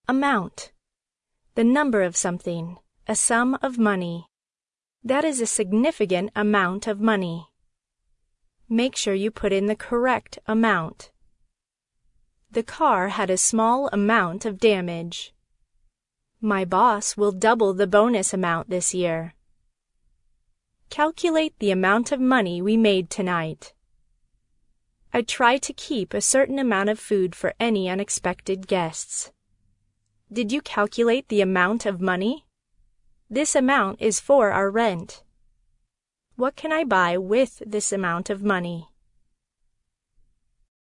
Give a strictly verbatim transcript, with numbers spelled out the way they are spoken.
Amount. The number of something, a sum of money. That is a significant amount of money. Make sure you put in the correct amount. The car had a small amount of damage. My boss will double the bonus amount this year. Calculate the amount of money we made tonight. I try to keep a certain amount of food for any unexpected guests. Did you calculate the amount of money? This amount is for our rent. What can I buy with this amount of money?